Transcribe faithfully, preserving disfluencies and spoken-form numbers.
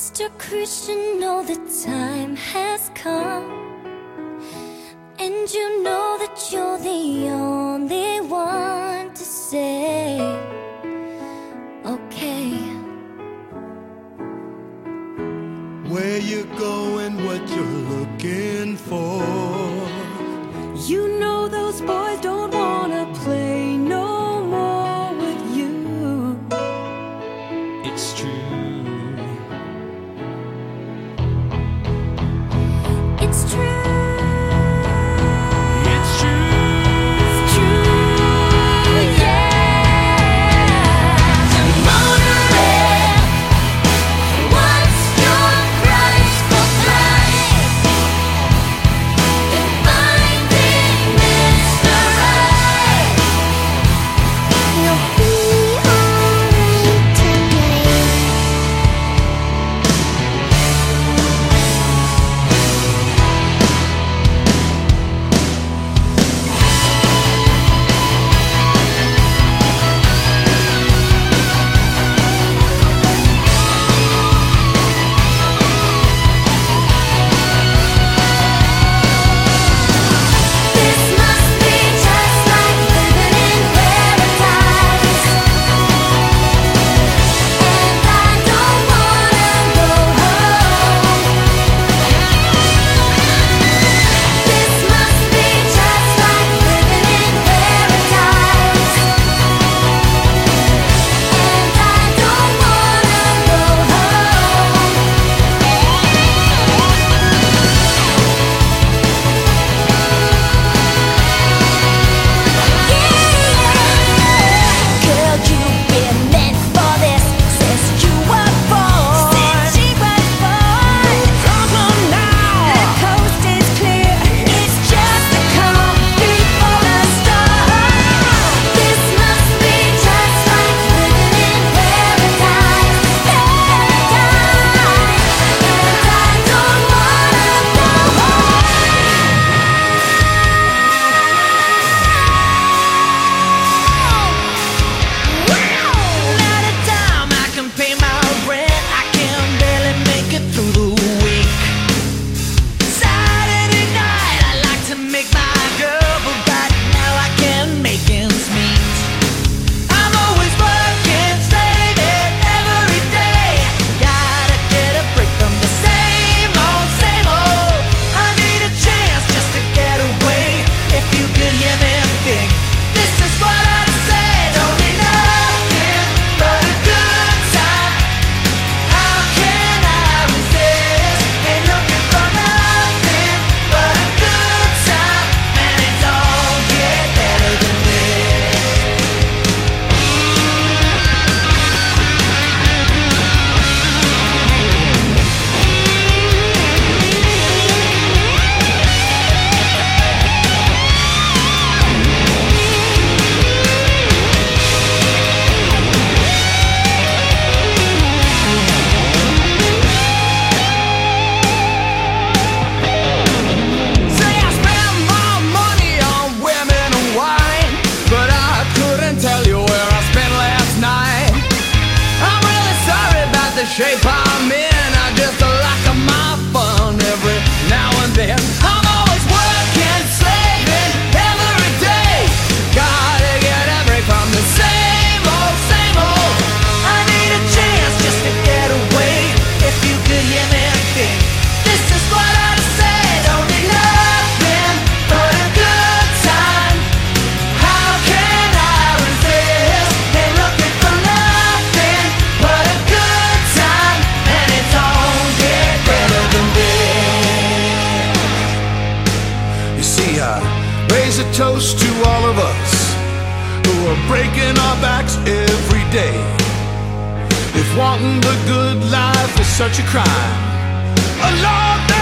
Mister Christian, know the time has come, and you know that you're the only one to say, okay. Where you going, what you're looking for. You know those boys don't wanna play no more with you. It's true. It's true. It's true. It's true, yeah. Monorail, what's your price for flight? And finding Mister Right. You'll be alright today. This must be just like living in paradise, and I don't wanna go home. This must be just like living in paradise, and I don't wanna go home. Girl, you've been meant for this since you were born. Since you were born. Come on now. The coast is clear. It's just a calm before the storm. This must be just like living in paradise, paradise, and I don't wanna go home. At a time I can pay my rent, I can barely make it through the week. Saturday night I like to make my girl, but right now I can't make ends meet. I'm always working, slaving every day. Gotta get a break from the same old, same old. I need a chance just to get away. If you could hear me think, this is what I'd say. Don't need nothing but a good time. How can I resist? Ain't looking for nothing but a good time, and it don't get better than this. Say I spend my money on women and wine, but I couldn't tell you where I spent last night. I'm really sorry about the shape I'm in. I just like my fun every now and then. I'm always working, slaving every day. Gotta get a break from the same old, same old. I need a chance just to get away. If you could hear me think, this is what I'd say. Don't need nothing but a good time. How can I resist? Ain't looking for nothing but a good time, and it don't get better than this. You see, I raise a toast to all of us who are breaking our backs every day. If wanting the good life is such a crime, a Lord,